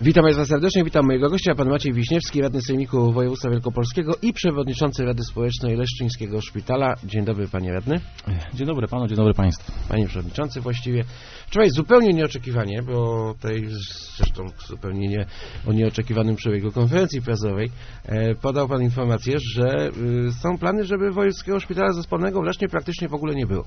Witam Państwa serdecznie, witam mojego gościa, pan Maciej Wiśniewski, radny Sejmiku Województwa Wielkopolskiego i przewodniczący Rady Społecznej Leszczyńskiego Szpitala. Dzień dobry, panie radny. Dzień dobry panu, dzień dobry państwu. Panie przewodniczący, właściwie wczoraj zupełnie nieoczekiwanie, bo tutaj zresztą zupełnie o nieoczekiwanym przebiegu konferencji prasowej podał pan informację, że są plany, żeby Wojewódzkiego Szpitala Zespołowego w Lesznie praktycznie w ogóle nie było.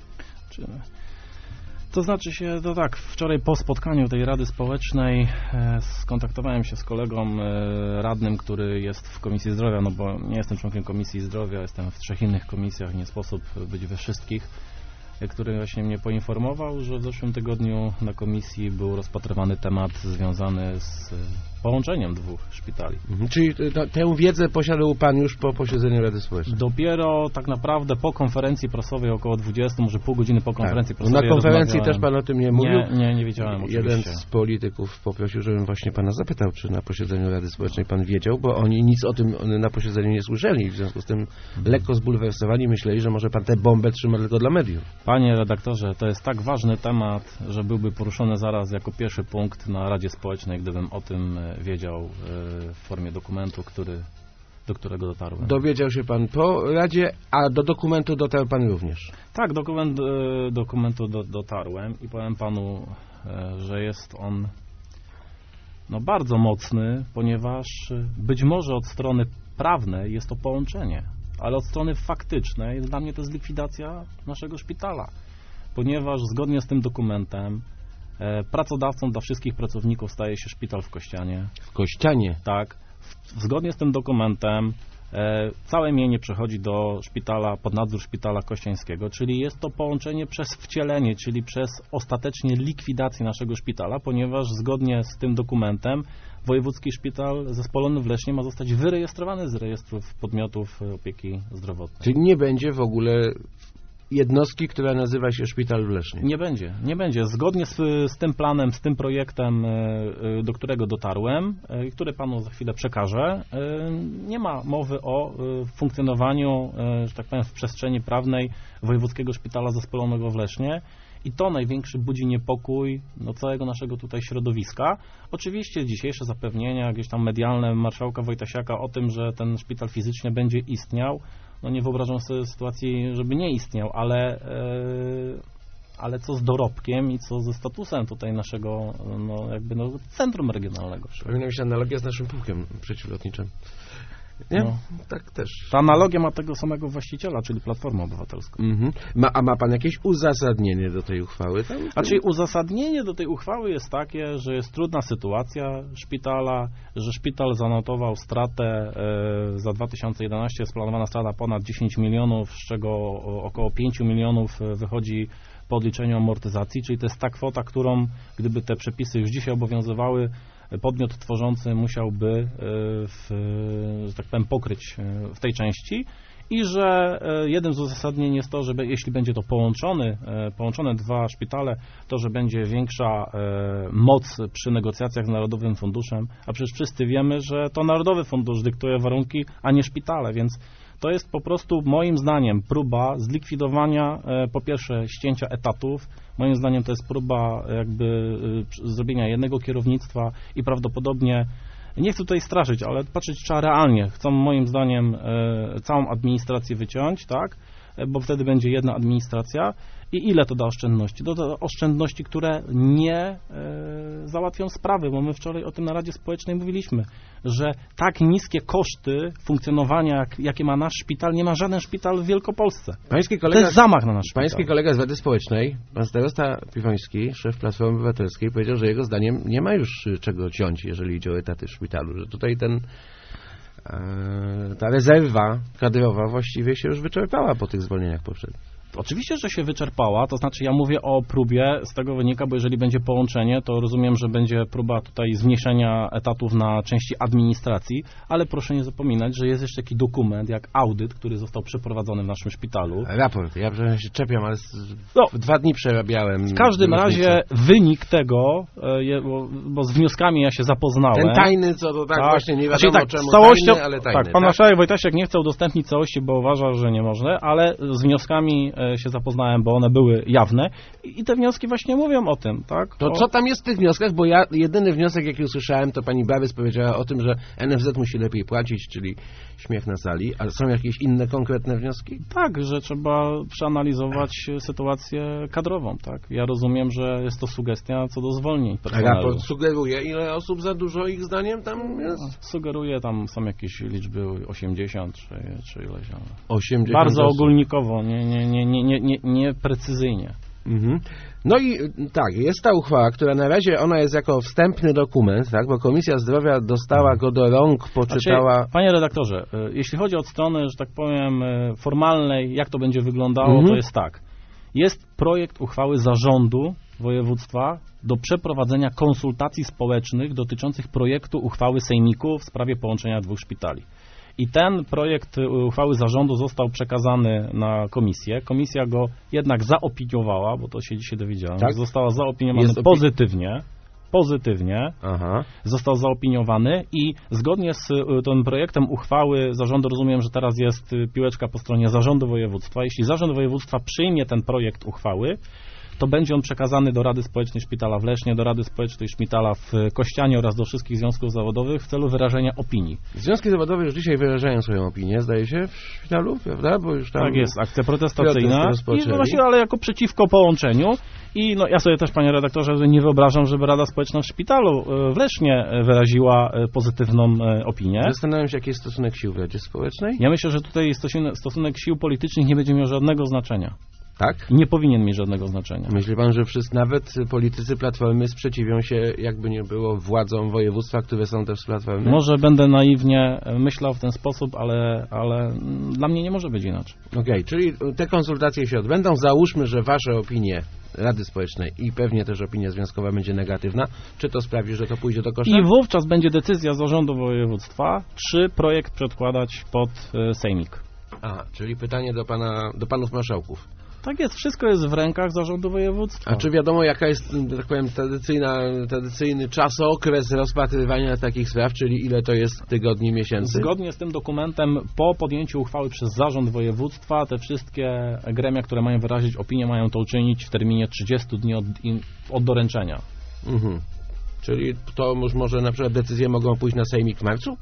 To znaczy się, to tak, wczoraj po spotkaniu tej Rady Społecznej skontaktowałem się z kolegą radnym, który jest w Komisji Zdrowia, no bo nie jestem członkiem Komisji Zdrowia, jestem w 3 innych komisjach, nie sposób być we wszystkich, który właśnie mnie poinformował, że w zeszłym tygodniu na komisji był rozpatrywany temat związany z połączeniem 2 szpitali. Czyli tę wiedzę posiadał pan już po posiedzeniu Rady Społecznej? Dopiero tak naprawdę po konferencji prasowej, około 20, może pół godziny po konferencji prasowej. Na konferencji też pan o tym nie mówił? Nie wiedziałem oczywiście. Jeden z polityków poprosił, żebym właśnie pana zapytał, czy na posiedzeniu Rady Społecznej pan wiedział, bo oni nic o tym na posiedzeniu nie słyszeli, w związku z tym lekko zbulwersowani myśleli, że może pan tę bombę trzyma tylko dla mediów. Panie redaktorze, to jest tak ważny temat, że byłby poruszony zaraz jako pierwszy punkt na Radzie Społecznej, gdybym o tym wiedział w formie dokumentu, do którego dotarłem. Dowiedział się pan po Radzie, a do dokumentu dotarł pan również? Tak, dokumentu dotarłem i powiem panu, że jest on bardzo mocny, ponieważ być może od strony prawnej jest to połączenie, ale od strony faktycznej dla mnie to jest likwidacja naszego szpitala, ponieważ zgodnie z tym dokumentem pracodawcą dla wszystkich pracowników staje się szpital w Kościanie. W Kościanie? Tak. Zgodnie z tym dokumentem całe mienie przechodzi do szpitala, pod nadzór szpitala kościańskiego, czyli jest to połączenie przez wcielenie, czyli przez ostatecznie likwidację naszego szpitala, ponieważ zgodnie z tym dokumentem Wojewódzki Szpital Zespolony w Lesznie ma zostać wyrejestrowany z rejestrów podmiotów opieki zdrowotnej. Czyli nie będzie w ogóle jednostki, która nazywa się Szpital w Lesznie? Nie będzie. Zgodnie z tym planem, z tym projektem, do którego dotarłem, który panu za chwilę przekażę, nie ma mowy o funkcjonowaniu, że tak powiem, w przestrzeni prawnej Wojewódzkiego Szpitala Zespolonego w Lesznie. I to największy budzi niepokój całego naszego tutaj środowiska. Oczywiście dzisiejsze zapewnienia, gdzieś tam medialne marszałka Wojtasiaka o tym, że ten szpital fizycznie będzie istniał, nie wyobrażam sobie sytuacji, żeby nie istniał, ale co z dorobkiem i co ze statusem tutaj naszego centrum regionalnego. Powinna mieć analogia z naszym pułkiem przeciwlotniczym. Nie? Tak też. Ta analogia ma tego samego właściciela, czyli Platformę Obywatelską. A ma pan jakieś uzasadnienie do tej uchwały? Uzasadnienie do tej uchwały jest takie, że jest trudna sytuacja szpitala, że szpital zanotował stratę za 2011, jest planowana strata ponad 10 milionów, z czego około 5 milionów wychodzi po odliczeniu amortyzacji, czyli to jest ta kwota, którą, gdyby te przepisy już dzisiaj obowiązywały, podmiot tworzący musiałby, że tak powiem, pokryć w tej części i że jednym z uzasadnień jest to, że jeśli będzie to połączone 2 szpitale, to że będzie większa moc przy negocjacjach z Narodowym Funduszem, a przecież wszyscy wiemy, że to Narodowy Fundusz dyktuje warunki, a nie szpitale, więc to jest po prostu moim zdaniem próba zlikwidowania, po pierwsze ścięcia etatów, moim zdaniem to jest próba zrobienia jednego kierownictwa i prawdopodobnie, nie chcę tutaj straszyć, ale patrzeć trzeba realnie, chcą moim zdaniem całą administrację wyciąć, tak, bo wtedy będzie jedna administracja i ile to da oszczędności? To da oszczędności, które nie załatwią sprawy, bo my wczoraj o tym na Radzie Społecznej mówiliśmy, że tak niskie koszty funkcjonowania, jakie ma nasz szpital, nie ma żaden szpital w Wielkopolsce. To jest zamach na nasz szpital. Pański kolega z Rady Społecznej, pan starosta Piwoński, szef Platformy Obywatelskiej, powiedział, że jego zdaniem nie ma już czego ciąć, jeżeli idzie o etaty w szpitalu, że tutaj ta rezerwa kadrowa właściwie się już wyczerpała po tych zwolnieniach poprzednich. Oczywiście, że się wyczerpała, to znaczy ja mówię o próbie, z tego wynika, bo jeżeli będzie połączenie, to rozumiem, że będzie próba tutaj zmniejszenia etatów na części administracji, ale proszę nie zapominać, że jest jeszcze taki dokument jak audyt, który został przeprowadzony w naszym szpitalu. Raport, ja się czepiam, ale 2 dni przerabiałem. W każdym razie wynik tego, bo z wnioskami ja się zapoznałem. Ten tajny, co to tak właśnie nie wiadomo czemu tajny, ale tajny. Tak, pan marszałek Wojtasiak nie chce udostępnić całości, bo uważa, że nie można, ale z wnioskami się zapoznałem, bo one były jawne i te wnioski właśnie mówią o tym, tak? To co tam jest w tych wnioskach? Bo ja jedyny wniosek, jaki usłyszałem, to pani Barys powiedziała o tym, że NFZ musi lepiej płacić, czyli śmiech na sali, ale są jakieś inne konkretne wnioski? Tak, że trzeba przeanalizować sytuację kadrową, tak? Ja rozumiem, że jest to sugestia co do zwolnień personelu. Raport sugeruje, ile osób za dużo ich zdaniem tam jest? Sugeruje, tam są jakieś liczby 80 czy ileś. 80 Bardzo osób. ogólnikowo, nie precyzyjnie. Mhm. No i tak, jest ta uchwała, która na razie ona jest jako wstępny dokument, tak, bo Komisja Zdrowia dostała go do rąk, poczytała... Znaczy, panie redaktorze, jeśli chodzi o stronę, że tak powiem, formalnej, jak to będzie wyglądało, to jest tak. Jest projekt uchwały zarządu województwa do przeprowadzenia konsultacji społecznych dotyczących projektu uchwały sejmiku w sprawie połączenia 2 szpitali. I ten projekt uchwały zarządu został przekazany na komisję. Komisja go jednak zaopiniowała, bo to się dzisiaj dowiedziałem. Tak? Została zaopiniowana pozytywnie. Aha. Został zaopiniowany i zgodnie z tym projektem uchwały zarządu, rozumiem, że teraz jest piłeczka po stronie zarządu województwa. Jeśli zarząd województwa przyjmie ten projekt uchwały, to będzie on przekazany do Rady Społecznej Szpitala w Lesznie, do Rady Społecznej Szpitala w Kościanie oraz do wszystkich związków zawodowych w celu wyrażenia opinii. Związki zawodowe już dzisiaj wyrażają swoją opinię, zdaje się, w szpitalu, prawda? Bo już tam tak jest, akcja protestacyjna, protest właśnie, ale jako przeciwko połączeniu. I no, ja sobie też, panie redaktorze, że nie wyobrażam, żeby Rada Społeczna w szpitalu w Lesznie wyraziła pozytywną opinię. Zastanawiam się, jaki jest stosunek sił w Radzie Społecznej. Ja myślę, że tutaj stosunek sił politycznych nie będzie miał żadnego znaczenia. Tak? I nie powinien mieć żadnego znaczenia. Myśli pan, że wszyscy, nawet politycy Platformy sprzeciwią się, jakby nie było, władzom województwa, które są też z Platformy? Może będę naiwnie myślał w ten sposób, ale dla mnie nie może być inaczej. Okej, czyli te konsultacje się odbędą. Załóżmy, że wasze opinie Rady Społecznej i pewnie też opinia związkowa będzie negatywna. Czy to sprawi, że to pójdzie do kosza? I wówczas będzie decyzja zarządu województwa, czy projekt przedkładać pod sejmik. Czyli pytanie do panów marszałków. Tak jest, wszystko jest w rękach zarządu województwa. A czy wiadomo, jaka jest, tak powiem, tradycyjny czasokres rozpatrywania takich spraw, czyli ile to jest tygodni, miesięcy? Zgodnie z tym dokumentem, po podjęciu uchwały przez zarząd województwa, te wszystkie gremia, które mają wyrazić opinię, mają to uczynić w terminie 30 dni od doręczenia. Mhm. Czyli to może na przykład decyzje mogą pójść na sejmik w marcu?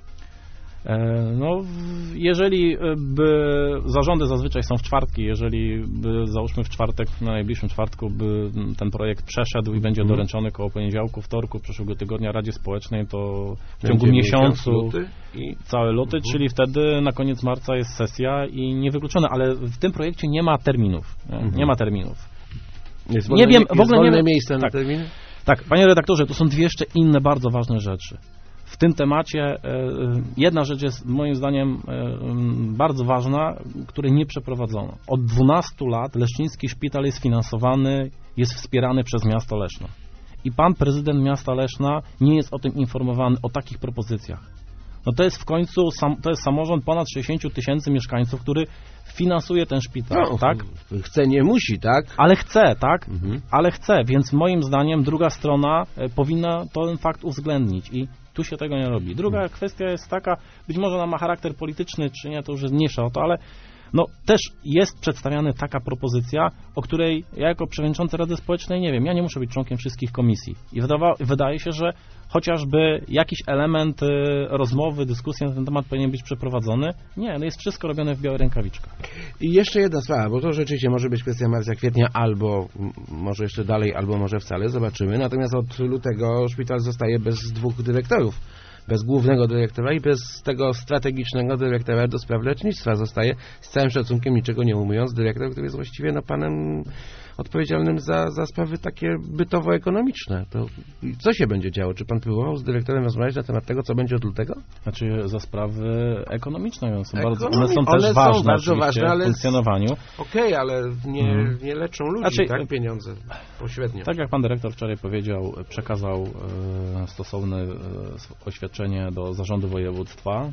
No, jeżeli by zarządy zazwyczaj są w czwartki, jeżeli by załóżmy w czwartek, na najbliższym czwartku by ten projekt przeszedł i będzie doręczony koło poniedziałku, wtorku przyszłego tygodnia Radzie Społecznej, to w ciągu miesiącu luty i cały luty, czyli wtedy na koniec marca jest sesja i niewykluczone, ale w tym projekcie nie ma terminów. Nie ma terminów. Jest nie wiem, w ogóle nie wolne wiem. miejsce na terminy? Tak, panie redaktorze, to są dwie jeszcze inne bardzo ważne rzeczy. W tym temacie jedna rzecz jest moim zdaniem bardzo ważna, której nie przeprowadzono. Od 12 lat Leszczyński Szpital jest finansowany, jest wspierany przez miasto Leszno. I pan prezydent miasta Leszna nie jest o tym informowany, o takich propozycjach. No to jest w końcu, to jest samorząd ponad 60 000 mieszkańców, który finansuje ten szpital, tak? Chce, nie musi, tak? Ale chce, tak? Ale chce, więc moim zdaniem druga strona powinna ten fakt uwzględnić i tu się tego nie robi. Druga kwestia jest taka, być może ona ma charakter polityczny, czy nie, to już jest mniejsza o to, ale no też jest przedstawiana taka propozycja, o której ja jako przewodniczący Rady Społecznej nie wiem, ja nie muszę być członkiem wszystkich komisji. I wydaje się, że chociażby jakiś element rozmowy, dyskusji na ten temat powinien być przeprowadzony. Nie, no jest wszystko robione w białych rękawiczkach. I jeszcze jedna sprawa, bo to rzeczywiście może być kwestia marca, kwietnia, albo może jeszcze dalej, albo może wcale, zobaczymy. Natomiast od lutego szpital zostaje bez 2 dyrektorów. Bez głównego dyrektora i bez tego strategicznego dyrektora do spraw lecznictwa zostaje, z całym szacunkiem, niczego nie umując, dyrektor, który jest właściwie panem odpowiedzialnym za sprawy takie bytowo-ekonomiczne. To co się będzie działo? Czy pan próbował z dyrektorem rozmawiać na temat tego, co będzie od lutego? Znaczy za sprawy ekonomiczne, one są też bardzo ważne ale w funkcjonowaniu. Okej, ale nie leczą ludzi, tak? Pieniądze pośrednio. Tak jak pan dyrektor wczoraj powiedział, przekazał stosowne oświadczenie do zarządu województwa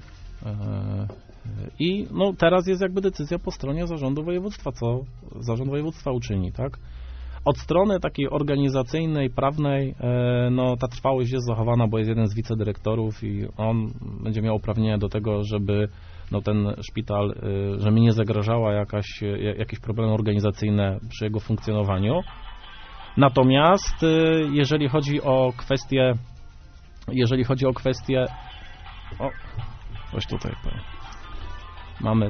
i no, teraz jest jakby decyzja po stronie zarządu województwa, co zarząd województwa uczyni, tak? Od strony takiej organizacyjnej, prawnej, no ta trwałość jest zachowana, bo jest jeden z wicedyrektorów i on będzie miał uprawnienia do tego, żeby no ten szpital, że mi nie zagrażała jakieś problemy organizacyjne przy jego funkcjonowaniu. Natomiast jeżeli chodzi o kwestię coś tutaj mamy.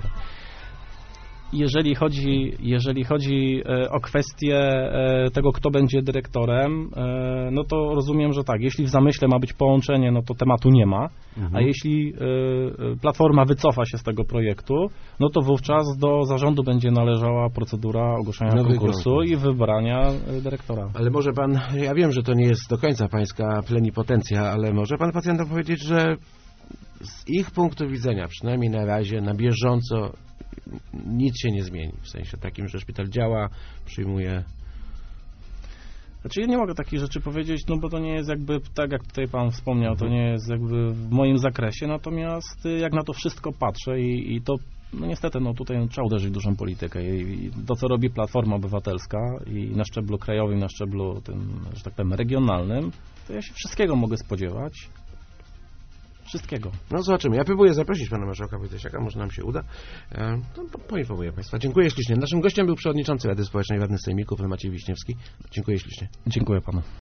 Jeżeli chodzi o kwestię tego, kto będzie dyrektorem, no to rozumiem, że tak, jeśli w zamyśle ma być połączenie, no to tematu nie ma, a jeśli Platforma wycofa się z tego projektu, no to wówczas do zarządu będzie należała procedura ogłoszenia konkursu i wybrania dyrektora. Ale może pan, ja wiem, że to nie jest do końca pańska plenipotencja, ale może pan pacjentom powiedzieć, że z ich punktu widzenia, przynajmniej na razie, na bieżąco, nic się nie zmieni, w sensie takim, że szpital działa, przyjmuje... Znaczy ja nie mogę takich rzeczy powiedzieć, no bo to nie jest jakby, tak jak tutaj pan wspomniał, to nie jest jakby w moim zakresie, natomiast jak na to wszystko patrzę i to, no niestety, no tutaj trzeba uderzyć w dużą politykę i to, co robi Platforma Obywatelska i na szczeblu krajowym, na szczeblu tym, że tak powiem, regionalnym, to ja się wszystkiego mogę spodziewać. Wszystkiego. No zobaczymy. Ja próbuję zaprosić pana marszałka Wojciechaka, może nam się uda. To poinformuję państwa. Dziękuję ślicznie. Naszym gościem był przewodniczący Rady Społecznej Radny Sejmików, Maciej Wiśniewski. Dziękuję ślicznie. Dziękuję panu.